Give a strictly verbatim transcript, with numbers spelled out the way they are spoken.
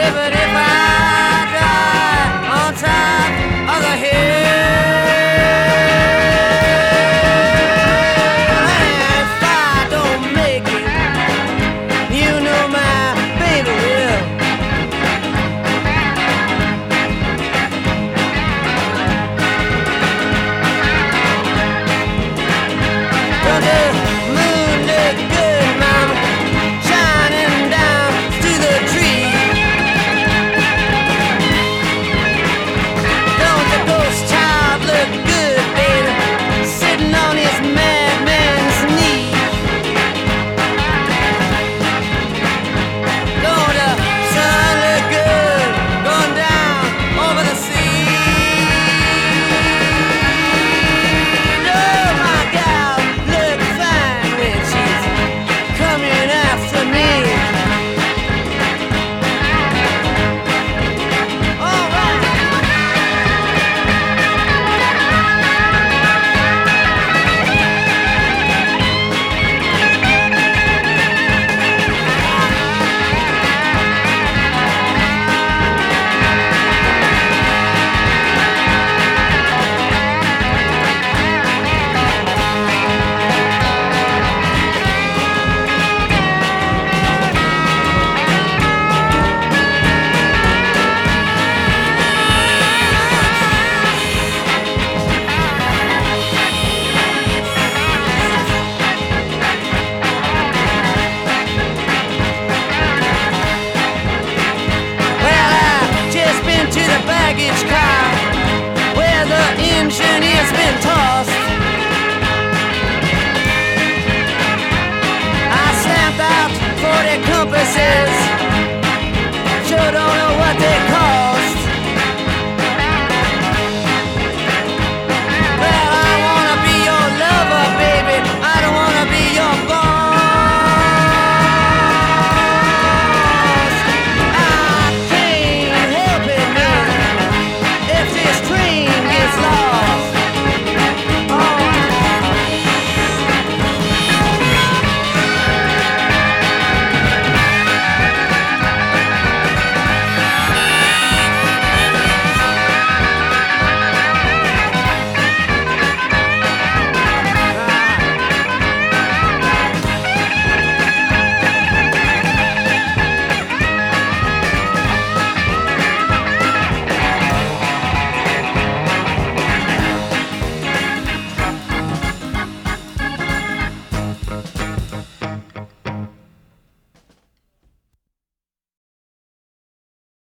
but if I die on top of the hill, if I don't make it, you know my baby will. Don't the moon look good, mama, shining down through the trees? Don't the ghost child look good, baby, sitting on his madman's knee? Don't the sun look good going down over the sea? Oh, my gal look fine when she's coming after me. All right. Well, I've just been to the baggage car where the engineer's been tossed.